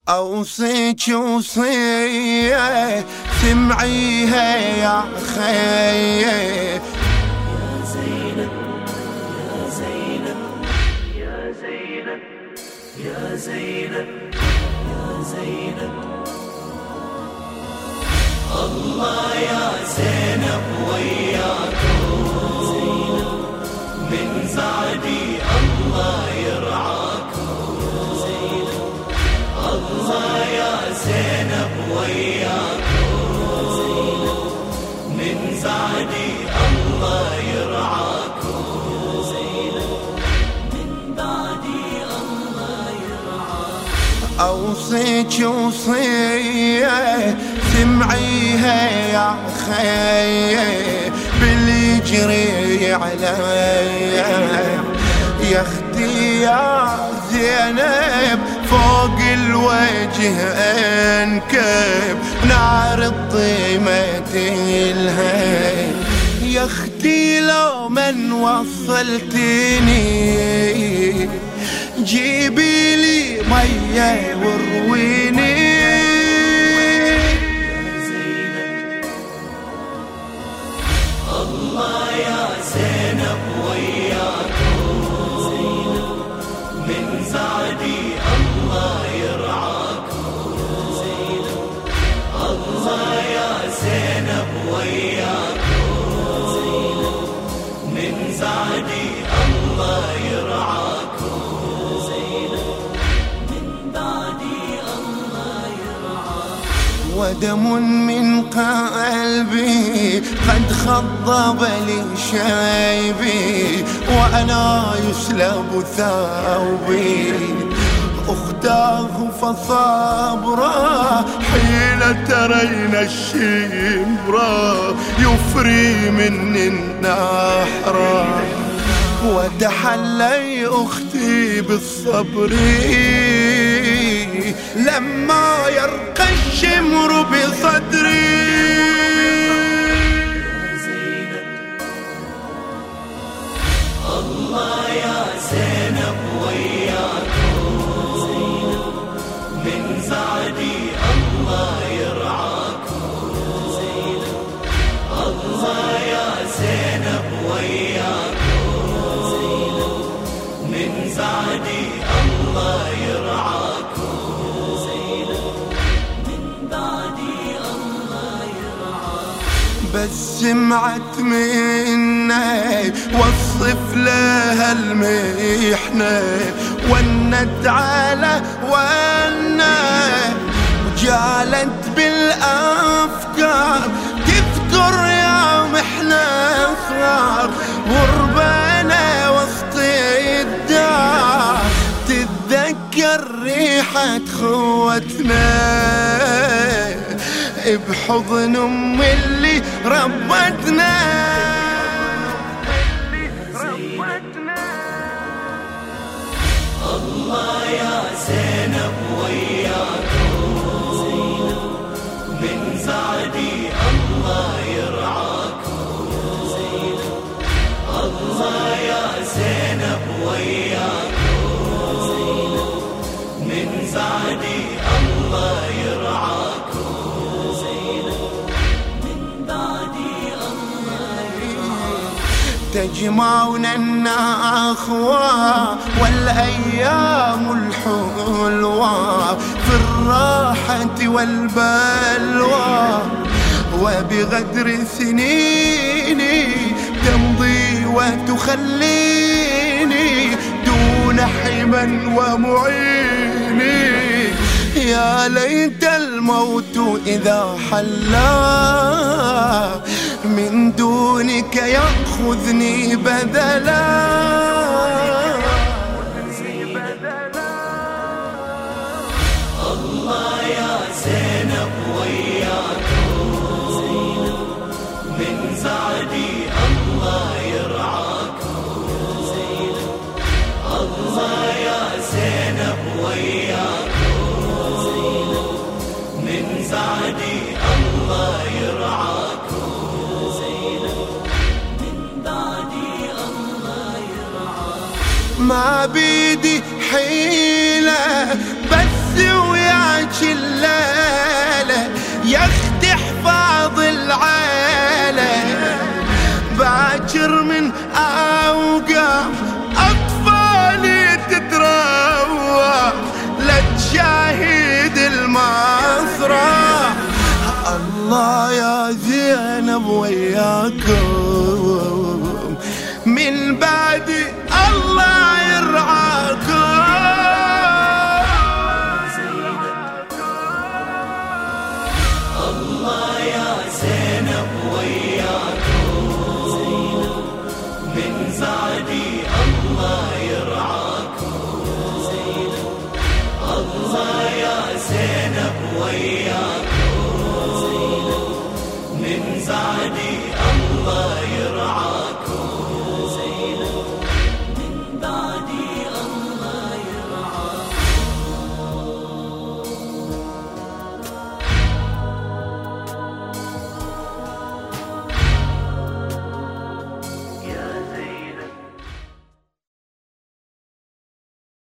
أوصيك وصية سمعيها يا خي. يا زينب يا زينب يا زينب يا زينب يا زينب، الله يا زينب وياكم من بعدي الله يرعاكم. الله يا زينب وياكم من بعدي الله يرعاكم. من بعدي الله يرعاكم. أوصيك وصية سمعيها يا خي باللي يجري علي. يا اختي يا زينب فوق الوجه انكب نار الطيمة تلهب. يا اختي لو من وصلتني جيبي لي مية ورويني. الله يا زينب وياكم من بعدي الله يرعاكم. الله يا زينب وياكم من بعدي الله يرعاكم. من بعدي الله يرعاكم. ودم من قلبي قد خضب لي شيبي وأنا يسلب ثوبي. أختاه فصبرا حين ترين الشمرا يفري مني النحرا. وتحلي أختي بالصبر لما يرقى الشمر بصدري. الله يا زينب وياكم من بعدي الله يرعاكم. الله يا زينب وياكم من بعدي الله يرعاكم. من بعدي الله يرعاكم. بس سمعت مني وصف لها المحنة ونت على وجالت بالأفكار تذكر يا محنة صغار غربانة وسط الدار. تتذكر ريحة خوتنا بحضن أم اللي ربتنا. الله يا زينب وياكم من بعدي الله يرعاكم. الله يا زينب وياكم من بعدي الله يرعاكم. من بعدي الله يرعاكم. تجمعنا النخوة والأيام الحلوة في الراحة والبلوى وبغدر سنيني تمضي وتخليني دون حما ومعيني. يا ليت الموت إذا حلا من دونك يأخذني بدلا. الله يا زينب وياكم من بعدي الله يرعاكم. الله يا زينب وياكم من بعدي الله يرعاكم. من بعدي الله يرعاكم. ما بيدي حيلة بس ويا زينب وياكم، من بعد الله يرعاكم. الله يا زينب وياكم، من بعدي الله يرعاكم. الله يا زينب وياكم، من بعدي